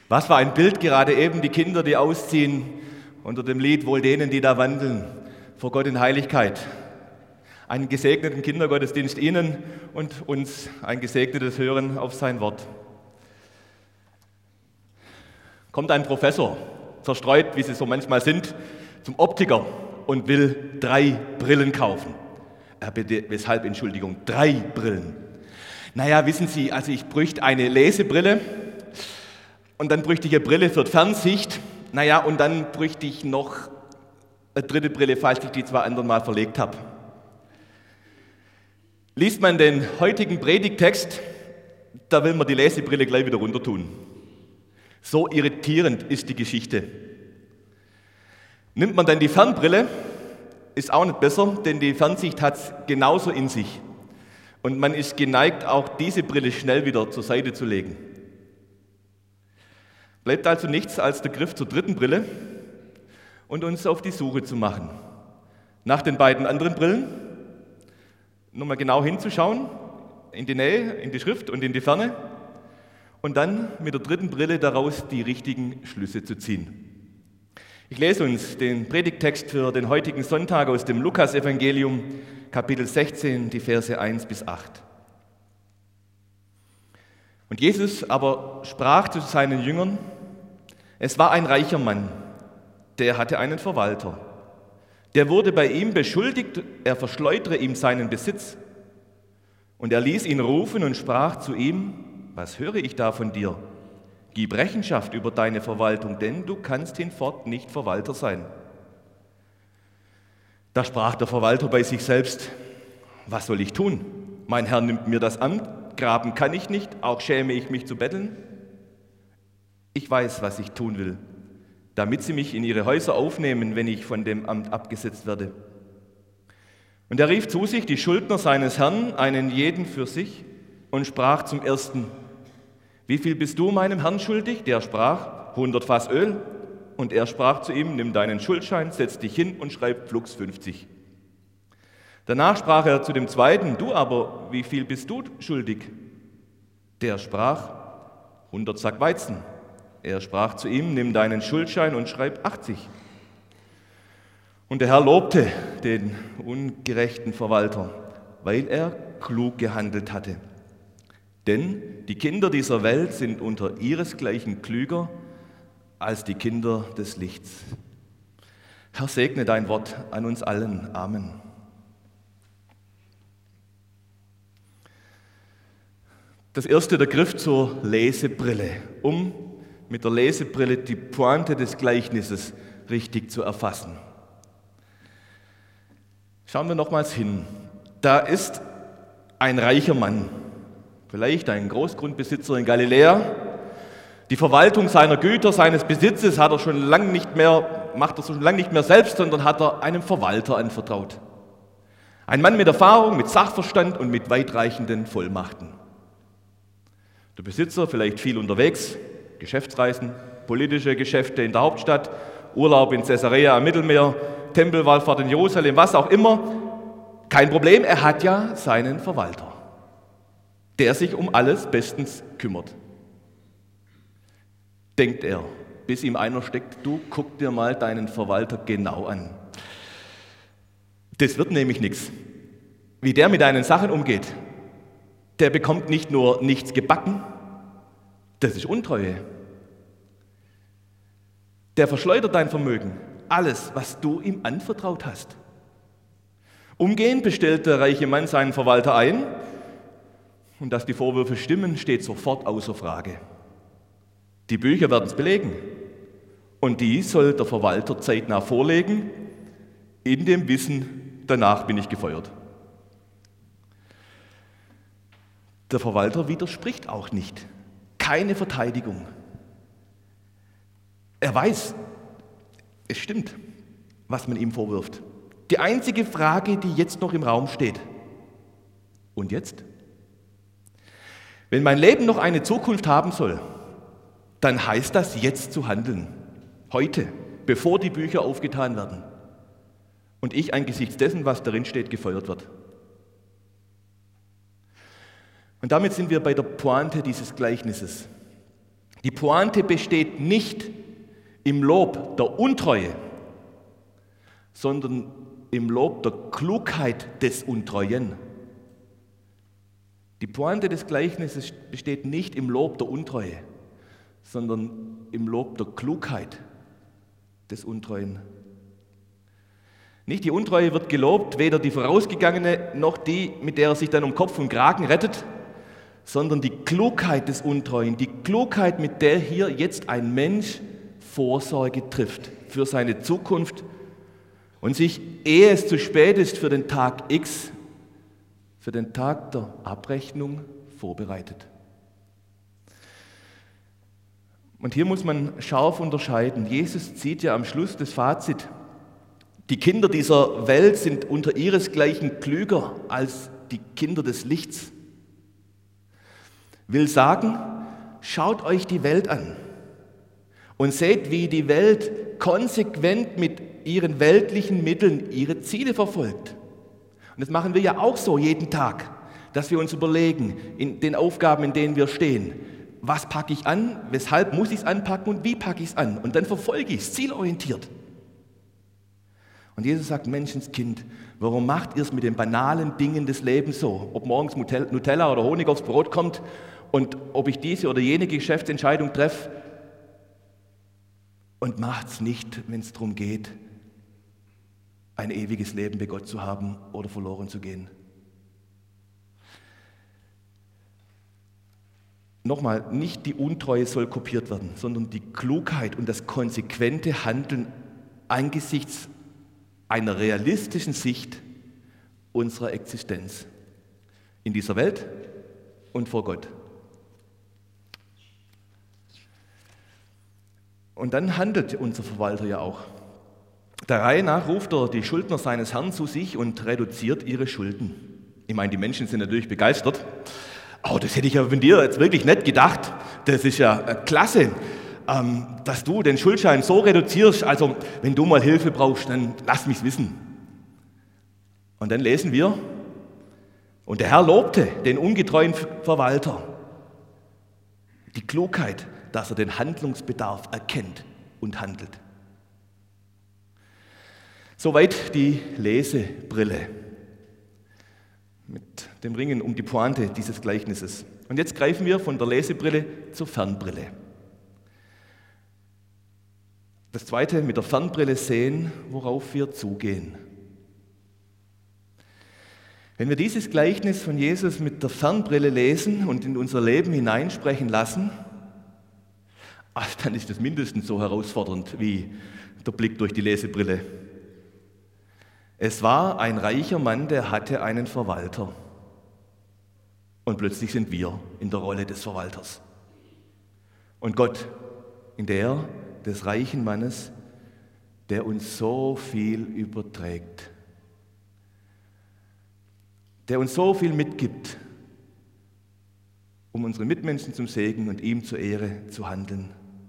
Was für ein Bild gerade eben, die Kinder, die ausziehen unter dem Lied Wohl denen, die da wandeln, vor Gott in Heiligkeit. Einen gesegneten Kindergottesdienst Ihnen und uns ein gesegnetes Hören auf sein Wort. Kommt ein Professor, zerstreut, wie sie so manchmal sind, zum Optiker und will 3 Brillen kaufen. Bitte, weshalb, Entschuldigung, 3 Brillen? Naja, wissen Sie, also ich bräuchte eine Lesebrille und dann bräuchte ich eine Brille für die Fernsicht. Naja, und dann bräuchte ich noch eine 3. Brille, falls ich die 2 anderen mal verlegt habe. Liest man den heutigen Predigttext, da will man die Lesebrille gleich wieder runter tun. So irritierend ist die Geschichte. Nimmt man dann die Fernbrille, ist auch nicht besser, denn die Fernsicht hat es genauso in sich. Und man ist geneigt, auch diese Brille schnell wieder zur Seite zu legen. Bleibt also nichts als der Griff zur 3. Brille und uns auf die Suche zu machen. Nach den beiden anderen Brillen, nochmal genau hinzuschauen, in die Nähe, in die Schrift und in die Ferne und dann mit der 3. Brille daraus die richtigen Schlüsse zu ziehen. Ich lese uns den Predigttext für den heutigen Sonntag aus dem Lukasevangelium, Kapitel 16, die Verse 1 bis 8. Und Jesus aber sprach zu seinen Jüngern: Es war ein reicher Mann, der hatte einen Verwalter. Der wurde bei ihm beschuldigt, er verschleudere ihm seinen Besitz. Und er ließ ihn rufen und sprach zu ihm: Was höre ich da von dir? Gib Rechenschaft über deine Verwaltung, denn du kannst hinfort nicht Verwalter sein. Da sprach der Verwalter bei sich selbst: Was soll ich tun? Mein Herr nimmt mir das Amt, graben kann ich nicht, auch schäme ich mich zu betteln. Ich weiß, was ich tun will, damit sie mich in ihre Häuser aufnehmen, wenn ich von dem Amt abgesetzt werde. Und er rief zu sich die Schuldner seines Herrn, einen jeden für sich, und sprach zum Ersten: Wie viel bist du meinem Herrn schuldig? Der sprach: 100 Fass Öl. Und er sprach zu ihm: Nimm deinen Schuldschein, setz dich hin und schreib flugs 50. Danach sprach er zu dem Zweiten: Du aber, wie viel bist du schuldig? Der sprach: 100 Sack Weizen. Er sprach zu ihm: Nimm deinen Schuldschein und schreib 80. Und der Herr lobte den ungerechten Verwalter, weil er klug gehandelt hatte. Denn die Kinder dieser Welt sind unter ihresgleichen klüger als die Kinder des Lichts. Herr, segne dein Wort an uns allen. Amen. Das erste, der Griff zur Lesebrille, um mit der Lesebrille die Pointe des Gleichnisses richtig zu erfassen. Schauen wir nochmals hin. Da ist ein reicher Mann, vielleicht ein Großgrundbesitzer in Galiläa. Die Verwaltung seiner Güter, seines Besitzes macht er schon lange nicht mehr selbst, sondern hat er einem Verwalter anvertraut. Ein Mann mit Erfahrung, mit Sachverstand und mit weitreichenden Vollmachten. Der Besitzer vielleicht viel unterwegs, Geschäftsreisen, politische Geschäfte in der Hauptstadt, Urlaub in Caesarea am Mittelmeer, Tempelwallfahrt in Jerusalem, was auch immer. Kein Problem, er hat ja seinen Verwalter, der sich um alles bestens kümmert. Denkt er, bis ihm einer steckt: Du, guck dir mal deinen Verwalter genau an. Das wird nämlich nichts. Wie der mit deinen Sachen umgeht, der bekommt nicht nur nichts gebacken, das ist Untreue. Der verschleudert dein Vermögen, alles, was du ihm anvertraut hast. Umgehend bestellt der reiche Mann seinen Verwalter ein, und dass die Vorwürfe stimmen, steht sofort außer Frage. Die Bücher werden es belegen, und die soll der Verwalter zeitnah vorlegen, in dem Wissen, danach bin ich gefeuert. Der Verwalter widerspricht auch nicht, keine Verteidigung. Er weiß, es stimmt, was man ihm vorwirft. Die einzige Frage, die jetzt noch im Raum steht: Und jetzt? Wenn mein Leben noch eine Zukunft haben soll, dann heißt das, jetzt zu handeln. Heute, bevor die Bücher aufgetan werden und ich angesichts dessen, was darin steht, gefeuert wird. Und damit sind wir bei der Pointe dieses Gleichnisses. Die Pointe besteht nicht im Lob der Untreue, sondern im Lob der Klugheit des Untreuen. Die Pointe des Gleichnisses besteht nicht im Lob der Untreue, sondern im Lob der Klugheit des Untreuen. Nicht die Untreue wird gelobt, weder die vorausgegangene noch die, mit der er sich dann um Kopf und Kragen rettet, sondern die Klugheit des Untreuen, die Klugheit, mit der hier jetzt ein Mensch Vorsorge trifft für seine Zukunft und sich, ehe es zu spät ist, für den Tag X, für den Tag der Abrechnung vorbereitet. Und hier muss man scharf unterscheiden. Jesus zieht ja am Schluss das Fazit: Die Kinder dieser Welt sind unter ihresgleichen klüger als die Kinder des Lichts. Will sagen, schaut euch die Welt an und seht, wie die Welt konsequent mit ihren weltlichen Mitteln ihre Ziele verfolgt. Und das machen wir ja auch so jeden Tag, dass wir uns überlegen, in den Aufgaben, in denen wir stehen, was packe ich an, weshalb muss ich es anpacken und wie packe ich es an. Und dann verfolge ich es, zielorientiert. Und Jesus sagt, Menschenskind, warum macht ihr es mit den banalen Dingen des Lebens so? Ob morgens Nutella oder Honig aufs Brot kommt und ob ich diese oder jene Geschäftsentscheidung treffe, und macht es nicht, wenn es darum geht, ein ewiges Leben bei Gott zu haben oder verloren zu gehen. Nochmal, nicht die Untreue soll kopiert werden, sondern die Klugheit und das konsequente Handeln angesichts einer realistischen Sicht unserer Existenz in dieser Welt und vor Gott. Und dann handelt unser Verwalter ja auch. Der Reihe nach ruft er die Schuldner seines Herrn zu sich und reduziert ihre Schulden. Ich meine, die Menschen sind natürlich begeistert. Oh, das hätte ich ja von dir jetzt wirklich nicht gedacht. Das ist ja klasse, dass du den Schuldschein so reduzierst. Also, wenn du mal Hilfe brauchst, dann lass mich's wissen. Und dann lesen wir, und der Herr lobte den ungetreuen Verwalter. Die Klugheit, dass er den Handlungsbedarf erkennt und handelt. Soweit die Lesebrille mit dem Ringen um die Pointe dieses Gleichnisses. Und jetzt greifen wir von der Lesebrille zur Fernbrille. Das zweite, mit der Fernbrille sehen, worauf wir zugehen. Wenn wir dieses Gleichnis von Jesus mit der Fernbrille lesen und in unser Leben hineinsprechen lassen, dann ist das mindestens so herausfordernd wie der Blick durch die Lesebrille. Es war ein reicher Mann, der hatte einen Verwalter. Und plötzlich sind wir in der Rolle des Verwalters. Und Gott in der des reichen Mannes, der uns so viel überträgt, der uns so viel mitgibt, um unsere Mitmenschen zum Segen und ihm zur Ehre zu handeln.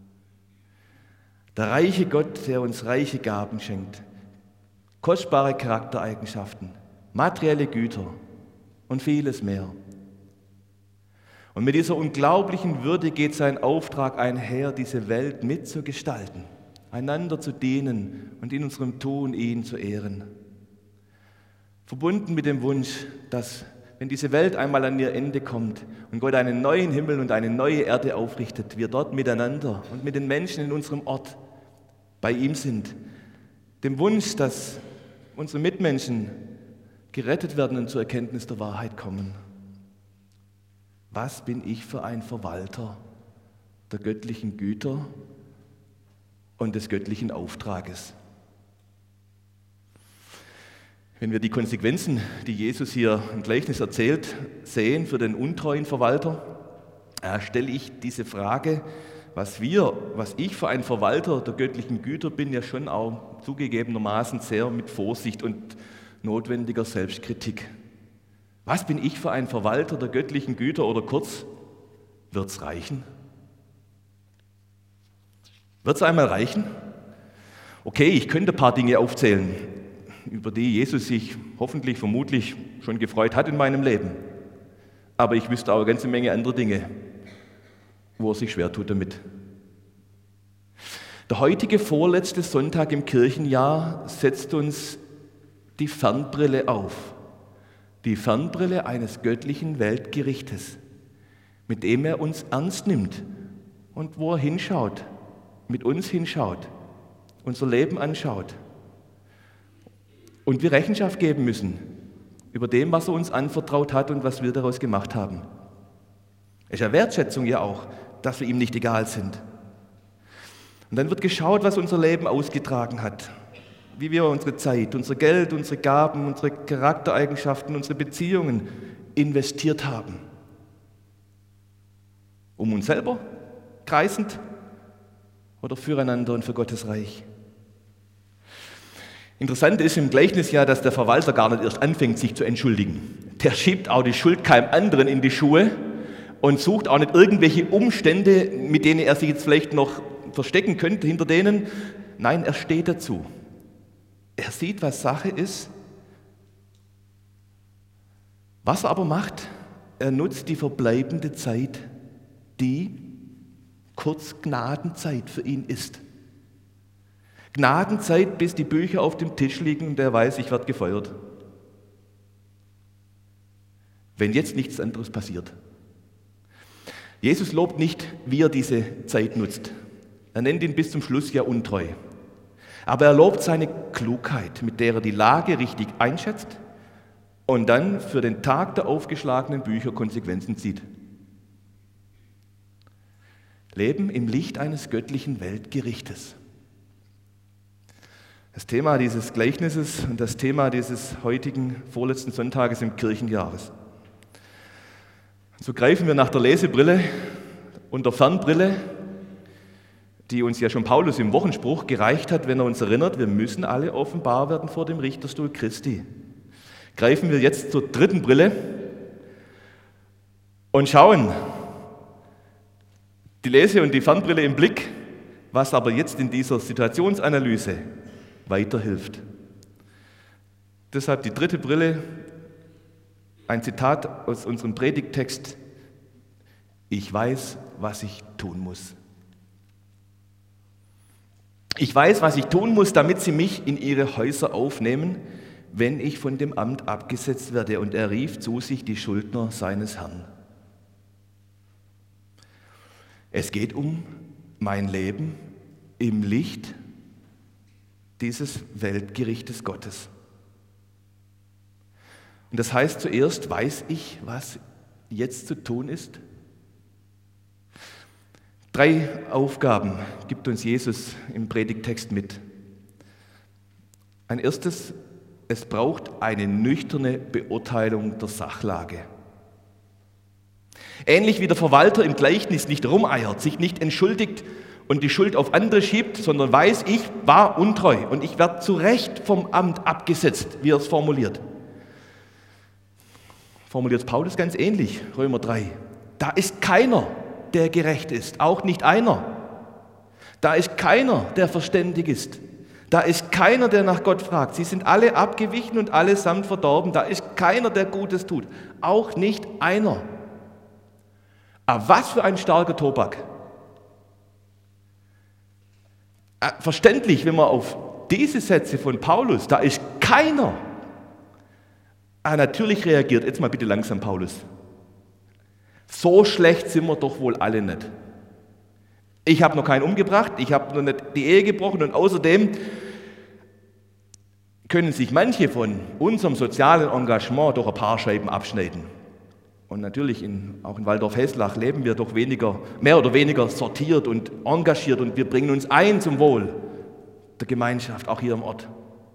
Der reiche Gott, der uns reiche Gaben schenkt, kostbare Charaktereigenschaften, materielle Güter und vieles mehr. Und mit dieser unglaublichen Würde geht sein Auftrag einher, diese Welt mitzugestalten, einander zu dienen und in unserem Tun ihn zu ehren. Verbunden mit dem Wunsch, dass, wenn diese Welt einmal an ihr Ende kommt und Gott einen neuen Himmel und eine neue Erde aufrichtet, wir dort miteinander und mit den Menschen in unserem Ort bei ihm sind. Dem Wunsch, dass unsere Mitmenschen gerettet werden und zur Erkenntnis der Wahrheit kommen. Was bin ich für ein Verwalter der göttlichen Güter und des göttlichen Auftrages? Wenn wir die Konsequenzen, die Jesus hier im Gleichnis erzählt, sehen für den untreuen Verwalter, stelle ich diese Frage, was ich für ein Verwalter der göttlichen Güter bin, ja schon auch zugegebenermaßen sehr mit Vorsicht und notwendiger Selbstkritik. Was bin ich für ein Verwalter der göttlichen Güter oder kurz, wird's reichen? Wird's einmal reichen? Okay, ich könnte ein paar Dinge aufzählen, über die Jesus sich hoffentlich, vermutlich schon gefreut hat in meinem Leben. Aber ich wüsste auch eine ganze Menge andere Dinge. wo er sich schwer tut damit. Der heutige vorletzte Sonntag im Kirchenjahr setzt uns die Fernbrille auf. Die Fernbrille eines göttlichen Weltgerichtes, mit dem er uns ernst nimmt und wo er hinschaut, mit uns hinschaut, unser Leben anschaut und wir Rechenschaft geben müssen über dem, was er uns anvertraut hat und was wir daraus gemacht haben. Es ist ja Wertschätzung ja auch, dass wir ihm nicht egal sind. Und dann wird geschaut, was unser Leben ausgetragen hat, wie wir unsere Zeit, unser Geld, unsere Gaben, unsere Charaktereigenschaften, unsere Beziehungen investiert haben. Um uns selber, kreisend oder füreinander und für Gottes Reich. Interessant ist im Gleichnis ja, dass der Verwalter gar nicht erst anfängt, sich zu entschuldigen. Der schiebt auch die Schuld keinem anderen in die Schuhe und sucht auch nicht irgendwelche Umstände, mit denen er sich jetzt vielleicht noch verstecken könnte, hinter denen. Nein, er steht dazu. Er sieht, was Sache ist. Was er aber macht, er nutzt die verbleibende Zeit, die kurz Gnadenzeit für ihn ist. Gnadenzeit, bis die Bücher auf dem Tisch liegen und er weiß, ich werde gefeuert. Wenn jetzt nichts anderes passiert. Jesus lobt nicht, wie er diese Zeit nutzt. Er nennt ihn bis zum Schluss ja untreu. Aber er lobt seine Klugheit, mit der er die Lage richtig einschätzt und dann für den Tag der aufgeschlagenen Bücher Konsequenzen zieht. Leben im Licht eines göttlichen Weltgerichtes. Das Thema dieses Gleichnisses und das Thema dieses heutigen vorletzten Sonntages im Kirchenjahres. So greifen wir nach der Lesebrille und der Fernbrille, die uns ja schon Paulus im Wochenspruch gereicht hat, wenn er uns erinnert, wir müssen alle offenbar werden vor dem Richterstuhl Christi. Greifen wir jetzt zur dritten Brille und schauen, die Lese- und die Fernbrille im Blick, was aber jetzt in dieser Situationsanalyse weiterhilft. Deshalb die dritte Brille, ein Zitat aus unserem Predigttext: Ich weiß, was ich tun muss. Ich weiß, was ich tun muss, damit sie mich in ihre Häuser aufnehmen, wenn ich von dem Amt abgesetzt werde. Und er rief zu sich die Schuldner seines Herrn. Es geht um mein Leben im Licht dieses Weltgerichtes Gottes. Und das heißt, zuerst weiß ich, was jetzt zu tun ist. 3 Aufgaben gibt uns Jesus im Predigttext mit. Ein erstes, es braucht eine nüchterne Beurteilung der Sachlage. Ähnlich wie der Verwalter im Gleichnis nicht rumeiert, sich nicht entschuldigt und die Schuld auf andere schiebt, sondern weiß, ich war untreu und ich werde zu Recht vom Amt abgesetzt, wie er es formuliert. Formuliert Paulus ganz ähnlich, Römer 3. Da ist keiner, der gerecht ist, auch nicht einer. Da ist keiner, der verständig ist. Da ist keiner, der nach Gott fragt. Sie sind alle abgewichen und allesamt verdorben. Da ist keiner, der Gutes tut. Auch nicht einer. Aber was für ein starker Tobak. Verständlich, wenn man auf diese Sätze von Paulus, da ist keiner. Natürlich reagiert, jetzt mal bitte langsam, Paulus. So schlecht sind wir doch wohl alle nicht. Ich habe noch keinen umgebracht, ich habe noch nicht die Ehe gebrochen und außerdem können sich manche von unserem sozialen Engagement doch ein paar Scheiben abschneiden. Und natürlich auch in Waldorf-Heslach leben wir doch mehr oder weniger sortiert und engagiert und wir bringen uns ein zum Wohl der Gemeinschaft, auch hier im Ort.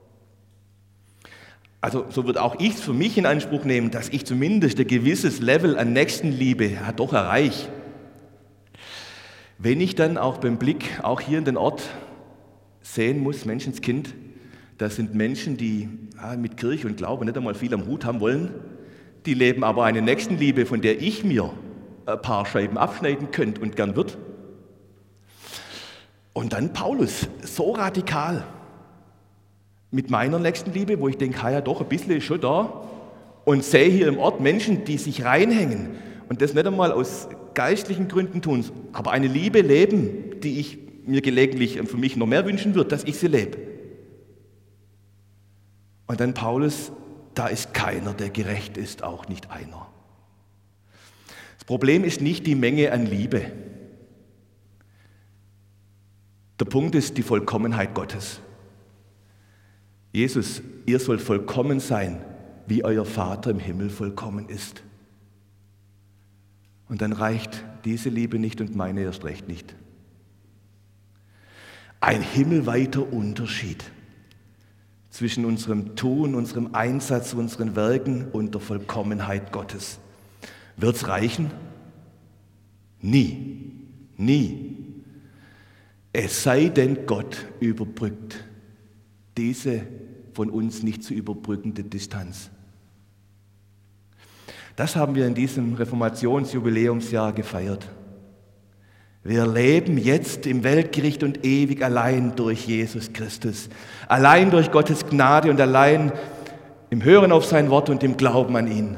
Also so würde auch ich es für mich in Anspruch nehmen, dass ich zumindest ein gewisses Level an Nächstenliebe doch erreiche. Wenn ich dann auch beim Blick, auch hier in den Ort, sehen muss, Menschenskind, das sind Menschen, die mit Kirche und Glaube nicht einmal viel am Hut haben wollen, die leben aber eine Nächstenliebe, von der ich mir ein paar Scheiben abschneiden könnte und gern wird. Und dann Paulus, so radikal. Mit meiner Nächstenliebe, wo ich denke, ja doch, ein bisschen ist schon da und sehe hier im Ort Menschen, die sich reinhängen und das nicht einmal aus geistlichen Gründen tun, aber eine Liebe leben, die ich mir gelegentlich für mich noch mehr wünschen würde, dass ich sie lebe. Und dann Paulus, da ist keiner, der gerecht ist, auch nicht einer. Das Problem ist nicht die Menge an Liebe. Der Punkt ist die Vollkommenheit Gottes. Jesus, ihr sollt vollkommen sein, wie euer Vater im Himmel vollkommen ist. Und dann reicht diese Liebe nicht und meine erst recht nicht. Ein himmelweiter Unterschied zwischen unserem Tun, unserem Einsatz, unseren Werken und der Vollkommenheit Gottes. Wird es reichen? Nie. Nie. Es sei denn, Gott überbrückt diese von uns nicht zu überbrückende Distanz. Das haben wir in diesem Reformationsjubiläumsjahr gefeiert. Wir leben jetzt im Weltgericht und ewig allein durch Jesus Christus. Allein durch Gottes Gnade und allein im Hören auf sein Wort und im Glauben an ihn.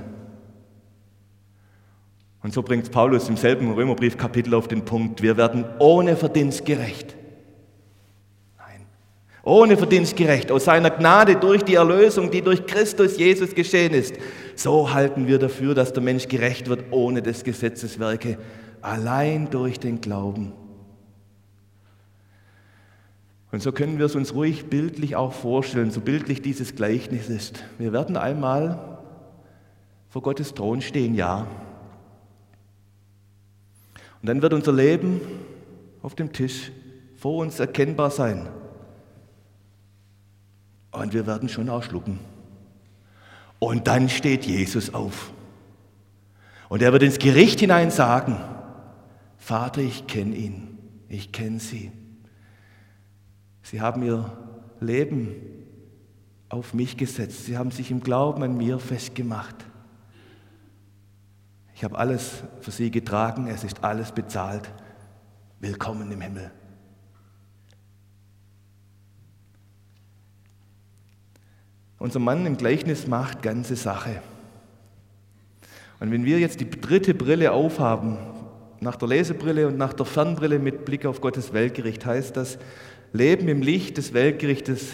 Und so bringt Paulus im selben Römerbriefkapitel auf den Punkt, wir werden ohne Verdienst gerecht. Nein, ohne Verdienst gerecht, aus seiner Gnade durch die Erlösung, die durch Christus Jesus geschehen ist. So halten wir dafür, dass der Mensch gerecht wird ohne des Gesetzes Werke. Allein durch den Glauben. Und so können wir es uns ruhig bildlich auch vorstellen, so bildlich dieses Gleichnis ist. Wir werden einmal vor Gottes Thron stehen, ja. Und dann wird unser Leben auf dem Tisch vor uns erkennbar sein. Und wir werden schon auch schlucken. Und dann steht Jesus auf. Und er wird ins Gericht hinein sagen, Vater, ich kenne ihn, ich kenne sie. Sie haben ihr Leben auf mich gesetzt. Sie haben sich im Glauben an mir festgemacht. Ich habe alles für sie getragen, es ist alles bezahlt. Willkommen im Himmel. Unser Mann im Gleichnis macht ganze Sache. Und wenn wir jetzt die dritte Brille aufhaben, nach der Lesebrille und nach der Fernbrille mit Blick auf Gottes Weltgericht, heißt das, Leben im Licht des Weltgerichtes,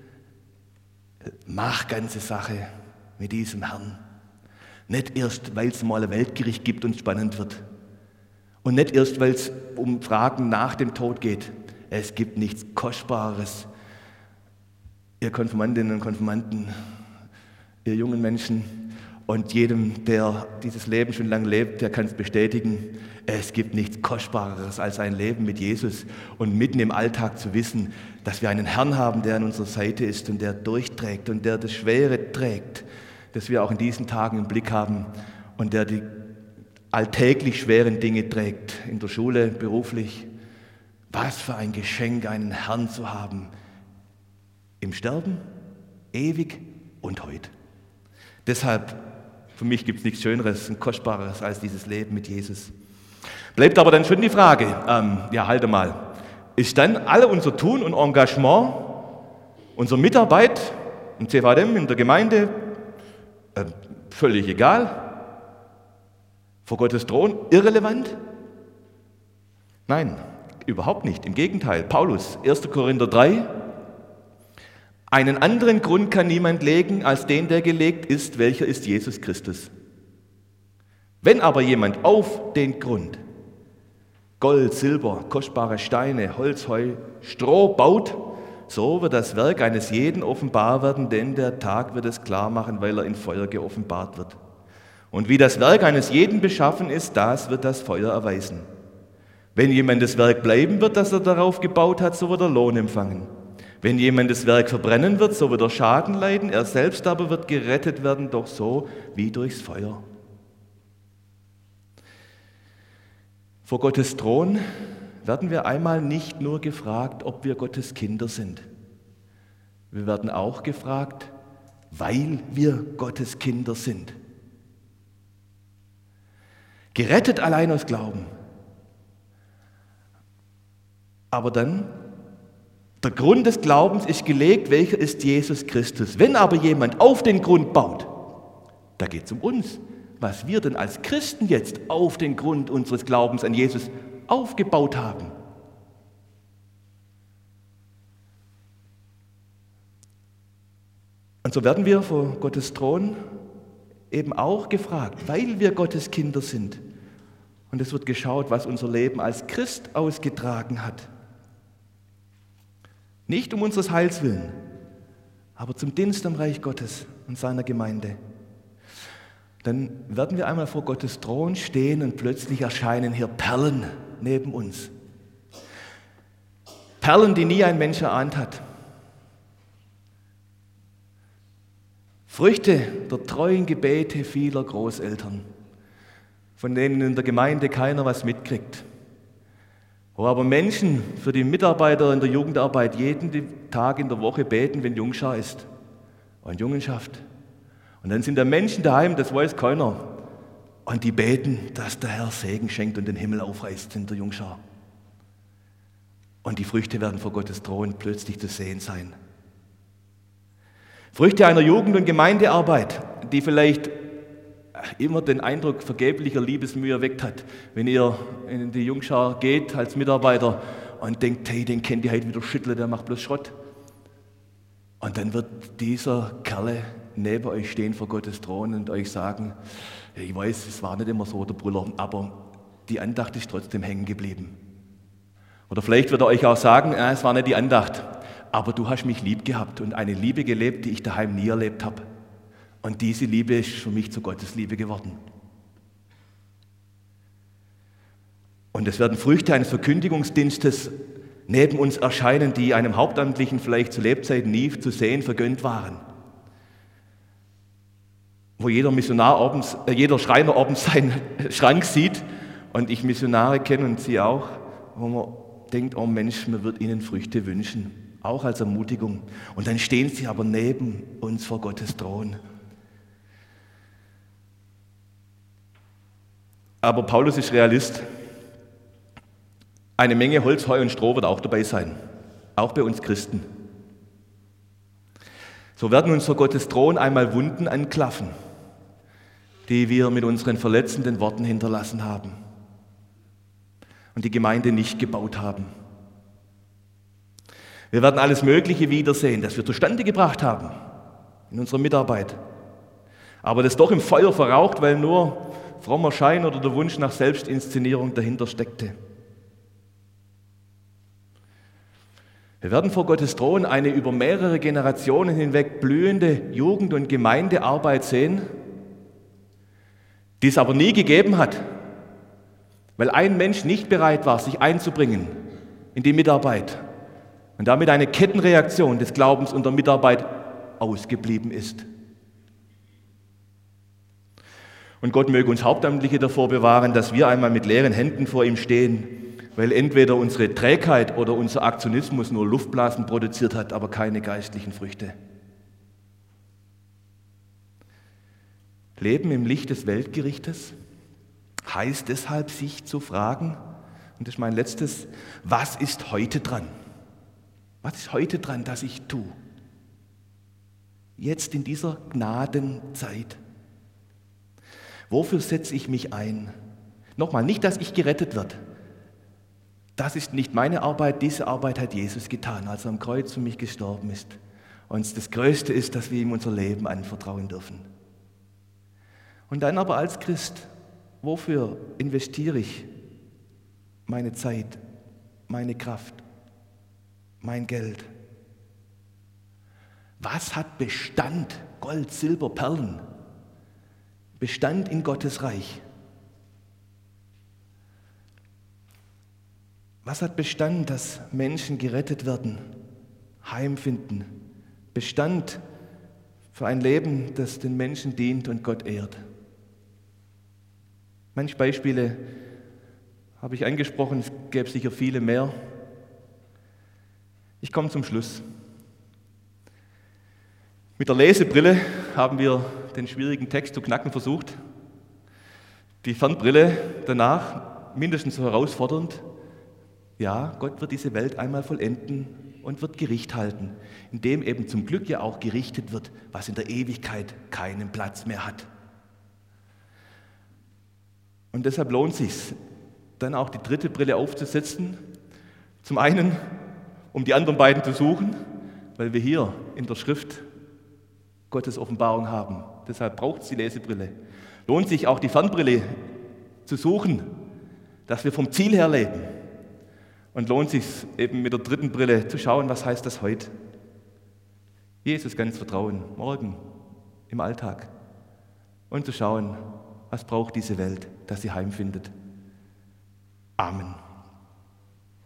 mach ganze Sache mit diesem Herrn. Nicht erst, weil es mal ein Weltgericht gibt und spannend wird. Und nicht erst, weil es um Fragen nach dem Tod geht. Es gibt nichts Kostbareres. Ihr Konfirmandinnen und Konfirmanden, ihr jungen Menschen, und jedem, der dieses Leben schon lange lebt, der kann es bestätigen, es gibt nichts Kostbareres als ein Leben mit Jesus und mitten im Alltag zu wissen, dass wir einen Herrn haben, der an unserer Seite ist und der durchträgt und der das Schwere trägt, das wir auch in diesen Tagen im Blick haben und der die alltäglich schweren Dinge trägt, in der Schule, beruflich. Was für ein Geschenk, einen Herrn zu haben, im Sterben, ewig und heute. Deshalb, für mich gibt es nichts Schöneres und Kostbareres als dieses Leben mit Jesus. Bleibt aber dann schon die Frage, halte mal, ist dann alle unser Tun und Engagement, unsere Mitarbeit im CVM, in der Gemeinde, völlig egal? Vor Gottes Thron irrelevant? Nein, überhaupt nicht. Im Gegenteil, Paulus, 1. Korinther 3, einen anderen Grund kann niemand legen, als den, der gelegt ist, welcher ist Jesus Christus. Wenn aber jemand auf den Grund Gold, Silber, kostbare Steine, Holz, Heu, Stroh baut, so wird das Werk eines jeden offenbar werden, denn der Tag wird es klar machen, weil er in Feuer geoffenbart wird. Und wie das Werk eines jeden beschaffen ist, das wird das Feuer erweisen. Wenn jemand das Werk bleiben wird, das er darauf gebaut hat, so wird er Lohn empfangen. Wenn jemand das Werk verbrennen wird, so wird er Schaden leiden, er selbst aber wird gerettet werden, doch so wie durchs Feuer. Vor Gottes Thron werden wir einmal nicht nur gefragt, ob wir Gottes Kinder sind. Wir werden auch gefragt, weil wir Gottes Kinder sind. Gerettet allein aus Glauben. Aber dann, der Grund des Glaubens ist gelegt, welcher ist Jesus Christus. Wenn aber jemand auf den Grund baut, da geht es um uns. was wir denn als Christen jetzt auf den Grund unseres Glaubens an Jesus aufgebaut haben. Und so werden wir vor Gottes Thron eben auch gefragt, weil wir Gottes Kinder sind. Und es wird geschaut, was unser Leben als Christ ausgetragen hat. Nicht um unseres Heils willen, aber zum Dienst am Reich Gottes und seiner Gemeinde. Dann werden wir einmal vor Gottes Thron stehen und plötzlich erscheinen hier Perlen neben uns. Perlen, die nie ein Mensch erahnt hat. Früchte der treuen Gebete vieler Großeltern, von denen in der Gemeinde keiner was mitkriegt. Wo aber Menschen für die Mitarbeiter in der Jugendarbeit jeden Tag in der Woche beten, wenn Jungschar ist und Jungenschaft. Und dann sind da Menschen daheim, das weiß keiner. Und die beten, dass der Herr Segen schenkt und den Himmel aufreißt in der Jungschar. Und die Früchte werden vor Gottes Thron plötzlich zu sehen sein. Früchte einer Jugend- und Gemeindearbeit, die vielleicht immer den Eindruck vergeblicher Liebesmühe erweckt hat, wenn ihr in die Jungschar geht als Mitarbeiter und denkt, hey, den kennt ihr heute wieder schütteln, der macht bloß Schrott. Und dann wird dieser Kerle neben euch stehen vor Gottes Thron und euch sagen, ja, ich weiß, es war nicht immer so der Brüller, aber die Andacht ist trotzdem hängen geblieben. Oder vielleicht wird er euch auch sagen, es war nicht die Andacht, aber du hast mich lieb gehabt und eine Liebe gelebt, die ich daheim nie erlebt habe. Und diese Liebe ist für mich zu Gottes Liebe geworden. Und es werden Früchte eines Verkündigungsdienstes neben uns erscheinen, die einem Hauptamtlichen vielleicht zu Lebzeiten nie zu sehen vergönnt waren. Wo jeder Schreiner abends seinen Schrank sieht und ich Missionare kenne und Sie auch, wo man denkt, oh Mensch, man wird ihnen Früchte wünschen, auch als Ermutigung. Und dann stehen sie aber neben uns vor Gottes Thron. Aber Paulus ist Realist. Eine Menge Holz, Heu und Stroh wird auch dabei sein, auch bei uns Christen. So werden uns vor Gottes Thron einmal Wunden anklaffen, die wir mit unseren verletzenden Worten hinterlassen haben und die Gemeinde nicht gebaut haben. Wir werden alles Mögliche wiedersehen, das wir zustande gebracht haben in unserer Mitarbeit, aber das doch im Feuer verraucht, weil nur frommer Schein oder der Wunsch nach Selbstinszenierung dahinter steckte. Wir werden vor Gottes Thron eine über mehrere Generationen hinweg blühende Jugend- und Gemeindearbeit sehen, die es aber nie gegeben hat, weil ein Mensch nicht bereit war, sich einzubringen in die Mitarbeit und damit eine Kettenreaktion des Glaubens und der Mitarbeit ausgeblieben ist. Und Gott möge uns Hauptamtliche davor bewahren, dass wir einmal mit leeren Händen vor ihm stehen, weil entweder unsere Trägheit oder unser Aktionismus nur Luftblasen produziert hat, aber keine geistlichen Früchte. Leben im Licht des Weltgerichtes heißt deshalb, sich zu fragen, und das ist mein letztes, was ist heute dran? Was ist heute dran, dass ich tue? Jetzt in dieser Gnadenzeit. Wofür setze ich mich ein? Nochmal, nicht, dass ich gerettet werde. Das ist nicht meine Arbeit, diese Arbeit hat Jesus getan, als er am Kreuz für mich gestorben ist. Und das Größte ist, dass wir ihm unser Leben anvertrauen dürfen. Und dann aber als Christ, wofür investiere ich meine Zeit, meine Kraft, mein Geld? Was hat Bestand? Gold, Silber, Perlen. Bestand in Gottes Reich. Was hat Bestand, dass Menschen gerettet werden, heimfinden? Bestand für ein Leben, das den Menschen dient und Gott ehrt. Manche Beispiele habe ich angesprochen, es gäbe sicher viele mehr. Ich komme zum Schluss. Mit der Lesebrille haben wir den schwierigen Text zu knacken versucht. Die Fernbrille danach mindestens so herausfordernd. Ja, Gott wird diese Welt einmal vollenden und wird Gericht halten, indem eben zum Glück ja auch gerichtet wird, was in der Ewigkeit keinen Platz mehr hat. Und deshalb lohnt es sich, dann auch die dritte Brille aufzusetzen. Zum einen, um die anderen beiden zu suchen, weil wir hier in der Schrift Gottes Offenbarung haben. Deshalb braucht es die Lesebrille. Lohnt sich auch die Fernbrille zu suchen, dass wir vom Ziel her leben. Und lohnt sich eben mit der dritten Brille zu schauen, was heißt das heute? Jesus ganz vertrauen, morgen im Alltag. Und zu schauen, was braucht diese Welt, dass sie heimfindet. Amen.